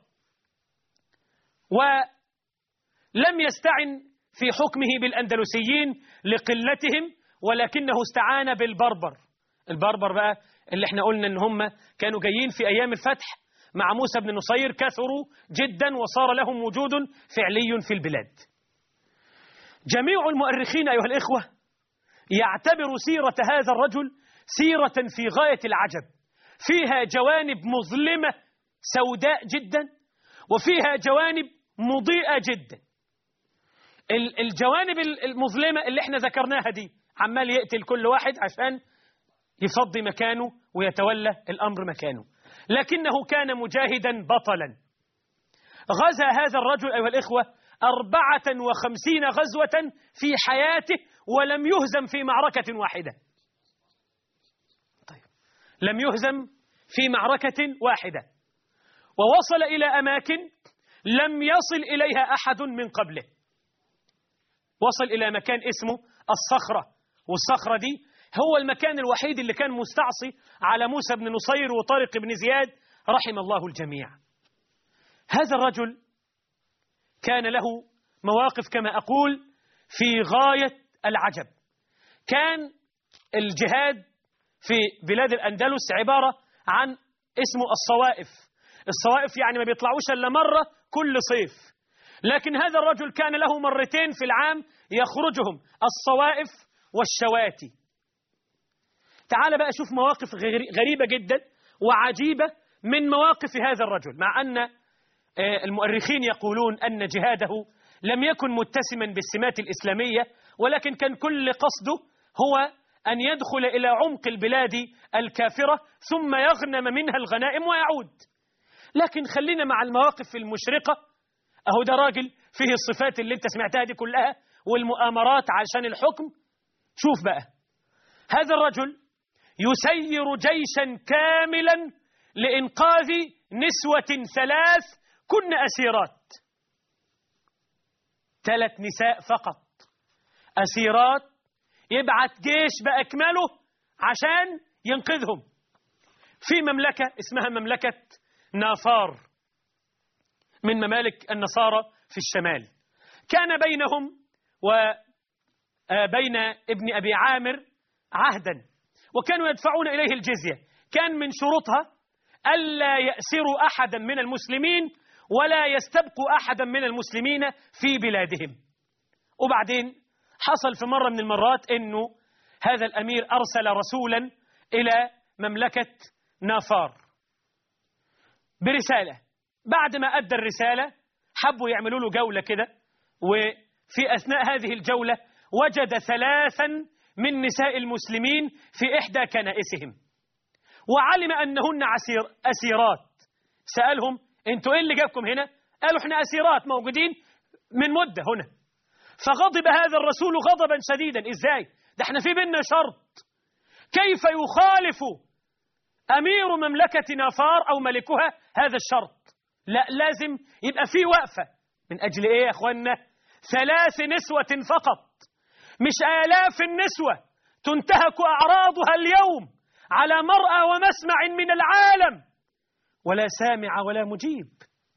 ولم يستعن في حكمه بالأندلسيين لقلتهم، ولكنه استعان بالبربر. البربر بقى اللي احنا قلنا ان هم كانوا جايين في أيام الفتح مع موسى بن نصير، كثروا جدا وصار لهم وجود فعلي في البلاد. جميع المؤرخين أيها الإخوة يعتبر سيرة هذا الرجل سيرة في غاية العجب، فيها جوانب مظلمة سوداء جدا وفيها جوانب مضيئة جدا. الجوانب المظلمة اللي احنا ذكرناها دي عمال يقتل كل واحد عشان يفضي مكانه ويتولى الأمر مكانه، لكنه كان مجاهدا بطلا. غزا هذا الرجل أيها الإخوة 54 غزوة في حياته ولم يهزم في معركة واحدة. طيب، لم يهزم في معركة واحدة، ووصل إلى أماكن لم يصل إليها أحد من قبله. وصل إلى مكان اسمه الصخرة، والصخرة دي هو المكان الوحيد اللي كان مستعصي على موسى بن نصير وطارق بن زياد رحم الله الجميع. هذا الرجل كان له مواقف كما أقول في غاية العجب. كان الجهاد في بلاد الأندلس عبارة عن اسمه الصوائف. الصوائف يعني ما بيطلعوش إلا مرة كل صيف، لكن هذا الرجل كان له مرتين في العام يخرجهم، الصوائف والشواتي. تعال بقى شوف مواقف غريبة جدا وعجيبة من مواقف هذا الرجل، مع أن المؤرخين يقولون أن جهاده لم يكن متسما بالسمات الإسلامية، ولكن كان كل قصده هو أن يدخل إلى عمق البلاد الكافرة ثم يغنم منها الغنائم ويعود. لكن خلينا مع المواقف المشرقة. أهو ده راجل فيه الصفات اللي انت سمعتها دي كلها والمؤامرات عشان الحكم. شوف بقى، هذا الرجل يسير جيشا كاملا لإنقاذ نسوة 3 كن أسيرات. 3 نساء فقط أسيرات، يبعث جيش بأكمله عشان ينقذهم في مملكة اسمها مملكة نافار من ممالك النصارى في الشمال. كان بينهم وبين ابن أبي عامر عهدا، وكانوا يدفعون إليه الجزية. كان من شروطها ألا يأسروا أحدا من المسلمين ولا يستبقوا أحدا من المسلمين في بلادهم. وبعدين حصل في مرة من المرات أنه هذا الأمير أرسل رسولا إلى مملكة نافار برسالة. بعد ما أدى الرسالة حبوا يعملوا له جولة كده، وفي أثناء هذه الجولة وجد 3 من نساء المسلمين في إحدى كنائسهم، وعلم أنهن أسيرات. سألهم: أنتوا إيه اللي جابكم هنا؟ قالوا: إحنا أسيرات موجودين من مدة هنا. فغضب هذا الرسول غضبا شديدا: إزاي؟ ده إحنا في بيننا شرط، كيف يخالف أمير مملكة نافار أو ملكها هذا الشرط؟ لا، لازم يبقى في وقفة. من أجل إيه يا أخوانا؟ 3 نسوة فقط، مش آلاف النسوة تنتهك أعراضها اليوم على مرأى ومسمع من العالم، ولا سامع ولا مجيب.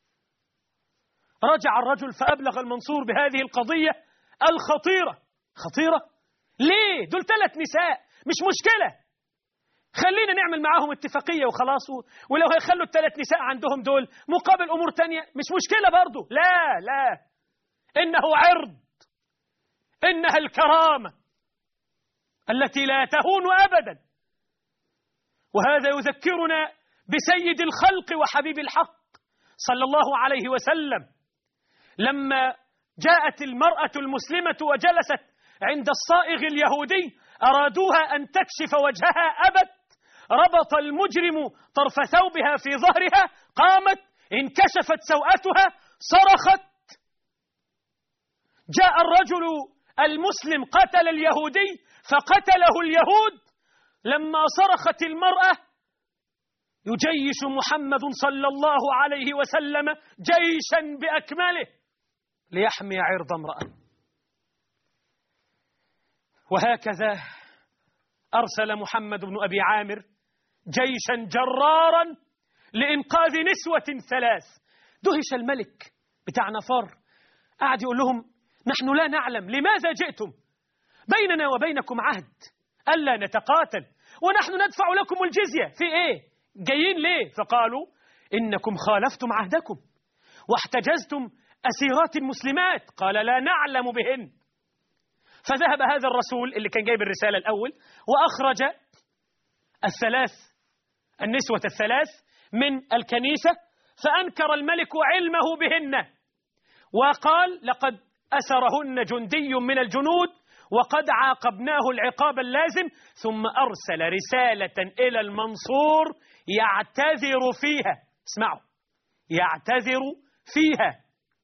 رجع الرجل فأبلغ المنصور بهذه القضية الخطيرة. خطيرة؟ ليه؟ دول 3 نساء، مش مشكلة، خلينا نعمل معاهم اتفاقية وخلاص، ولو هيخلوا ال3 نساء عندهم دول مقابل أمور تانية مش مشكلة برضو. لا لا، إنه عرض، إنها الكرامة التي لا تهون أبدا. وهذا يذكرنا بسيد الخلق وحبيب الحق صلى الله عليه وسلم، لما جاءت المرأة المسلمة وجلست عند الصائغ اليهودي أرادوها أن تكشف وجهها، أبت. ربط المجرم طرف ثوبها في ظهرها، قامت انكشفت سوءتها، صرخت. جاء الرجل المسلم قتل اليهودي فقتله اليهود. لما صرخت المرأة يجيش محمد صلى الله عليه وسلم جيشا بأكمله ليحمي عرض امرأة. وهكذا أرسل محمد بن أبي عامر جيشا جرارا لإنقاذ نسوة 3. دهش الملك بتاع نافار، قعد يقول لهم: نحن لا نعلم لماذا جئتم، بيننا وبينكم عهد ألا نتقاتل ونحن ندفع لكم الجزية، في إيه؟ جايين ليه؟ فقالوا: إنكم خالفتم عهدكم واحتجزتم أسيرات المسلمات. قال: لا نعلم بهن. فذهب هذا الرسول اللي كان جايب الرسالة الأول وأخرج النسوة 3 من الكنيسة، فأنكر الملك علمه بهن وقال: لقد أسرهن جندي من الجنود وقد عاقبناه العقاب اللازم. ثم أرسل رسالة إلى المنصور يعتذر فيها، اسمعوا، يعتذر فيها.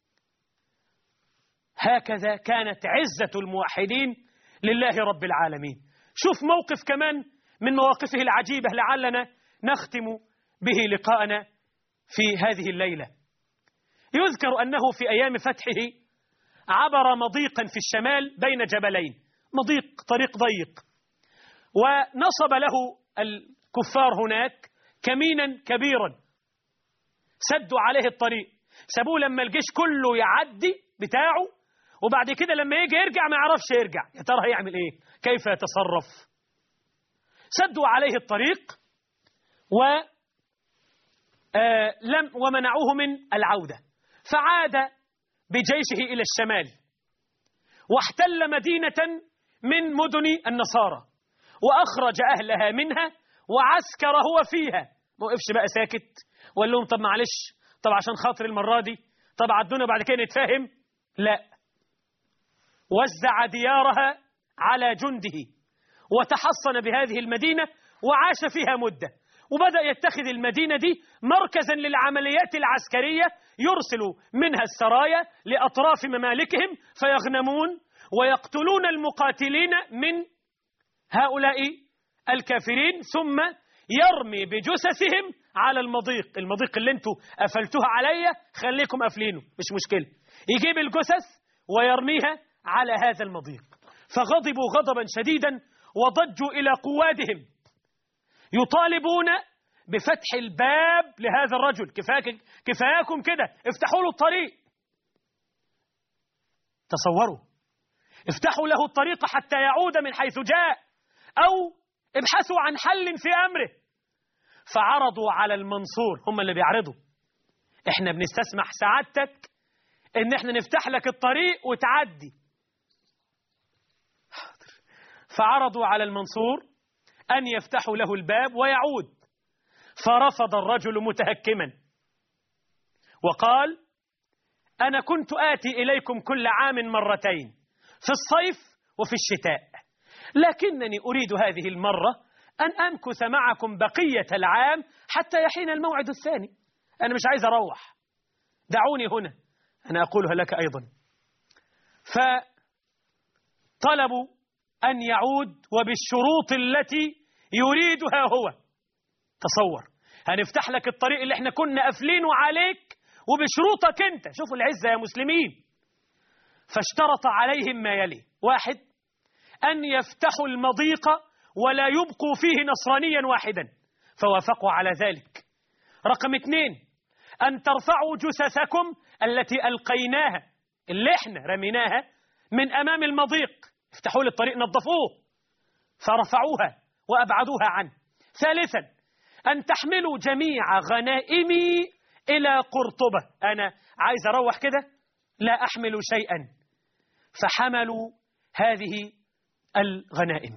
هكذا كانت عزة الموحدين لله رب العالمين. شوف موقف كمان من مواقفه العجيبة لعلنا نختم به لقاءنا في هذه الليلة. يذكر أنه في أيام فتحه عبر مضيقا في الشمال بين جبلين، مضيق طريق ضيق، ونصب له الكفار هناك كمينا كبيرا سدوا عليه الطريق، سابوه لما الجيش كله يعدي بتاعه، وبعد كده لما يجي يرجع ما يعرفش يرجع، يا ترى هيعمل ايه؟ كيف يتصرف؟ سدوا عليه الطريق ومنعوه من العودة، فعاد بجيشه إلى الشمال واحتل مدينة من مدن النصارى وأخرج أهلها منها وعسكر هو فيها. ما وقفش بقى ساكت وقال لهم: طب معلش، طب عشان خاطر المرة دي، طب عدونا بعد كده نتفاهم. لا، وزع ديارها على جنده وتحصن بهذه المدينة وعاش فيها مدة، وبدأ يتخذ المدينة دي مركزا للعمليات العسكرية، يرسل منها السرايا لأطراف ممالكهم فيغنمون ويقتلون المقاتلين من هؤلاء الكافرين، ثم يرمي بجثثهم على المضيق اللي انتوا قفلتوها عليا خليكم قافلينه مش مشكلة، يجيب الجثث ويرميها على هذا المضيق. فغضبوا غضبا شديدا وضجوا إلى قوادهم يطالبون بفتح الباب لهذا الرجل، كفاياكم كده، افتحوا له الطريق. تصوروا افتحوا له الطريق حتى يعود من حيث جاء، أو ابحثوا عن حل في أمره. فعرضوا على المنصور، هم اللي بيعرضوا، احنا بنستسمح سعادتك ان احنا نفتح لك الطريق وتعدي. فعرضوا على المنصور أن يفتحوا له الباب ويعود، فرفض الرجل متهكما وقال: أنا كنت آتي إليكم كل عام مرتين، في الصيف وفي الشتاء، لكنني أريد هذه المرة أن أمكث معكم بقية العام حتى يحين الموعد الثاني. أنا مش عايز أروح، دعوني هنا، أنا أقولها لك أيضا. فطلبوا أن يعود وبالشروط التي يريدها هو. تصور، هنفتح لك الطريق اللي احنا كنا قافلينه عليك وبشروطك انت. شوفوا العزة يا مسلمين. فاشترط عليهم ما يلي: 1، أن يفتحوا المضيق ولا يبقوا فيه نصرانيا واحدا، فوافقوا على ذلك. رقم 2، أن ترفعوا جثثكم التي ألقيناها، اللي احنا رميناها، من أمام المضيق، افتحوا لي الطريق، نظفوه، فرفعوها وأبعدوها عنه. 3، أن تحملوا جميع غنائمي إلى قرطبة. أنا عايز أروح كده، لا أحمل شيئا. فحملوا هذه الغنائم.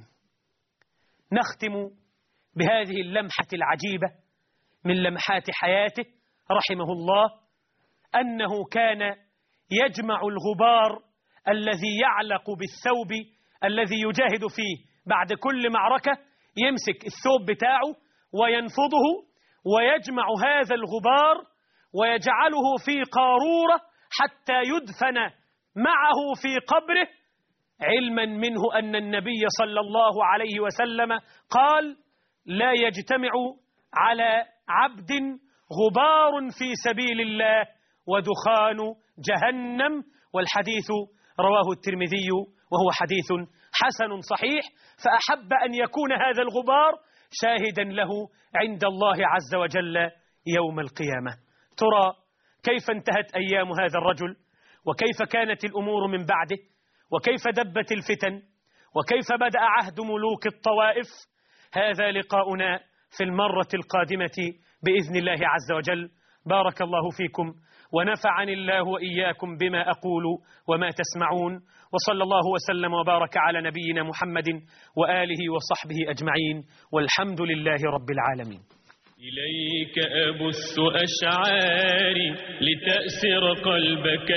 نختم بهذه اللمحة العجيبة من لمحات حياته رحمه الله، أنه كان يجمع الغبار الذي يعلق بالثوب الذي يجاهد فيه. بعد كل معركة يمسك الثوب بتاعه وينفضه ويجمع هذا الغبار ويجعله في قارورة حتى يدفن معه في قبره، علما منه أن النبي صلى الله عليه وسلم قال: لا يجتمع على عبد غبار في سبيل الله ودخان جهنم. والحديث رواه الترمذي وهو حديث حسن صحيح. فأحب أن يكون هذا الغبار شاهدا له عند الله عز وجل يوم القيامة. ترى كيف انتهت أيام هذا الرجل، وكيف كانت الأمور من بعده، وكيف دبت الفتن، وكيف بدأ عهد ملوك الطوائف. هذا لقاؤنا في المرة القادمة بإذن الله عز وجل. بارك الله فيكم ونفعني الله وإياكم بما أقول وما تسمعون، وصلى الله وسلم وبارك على نبينا محمد وآله وصحبه أجمعين، والحمد لله رب العالمين. إليك أبث أشعاري لتأسر قلبك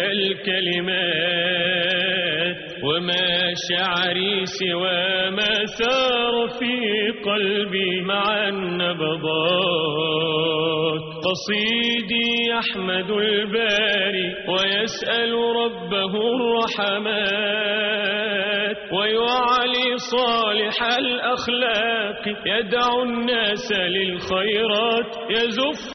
الكلمات، وما شعري سوى ما سار في قلبي مع النبضات. قصيدي يحمد الباري ويسأل ربه الرحمات، ويعلي صالح الأخلاق يدعو الناس للخيرات، يزف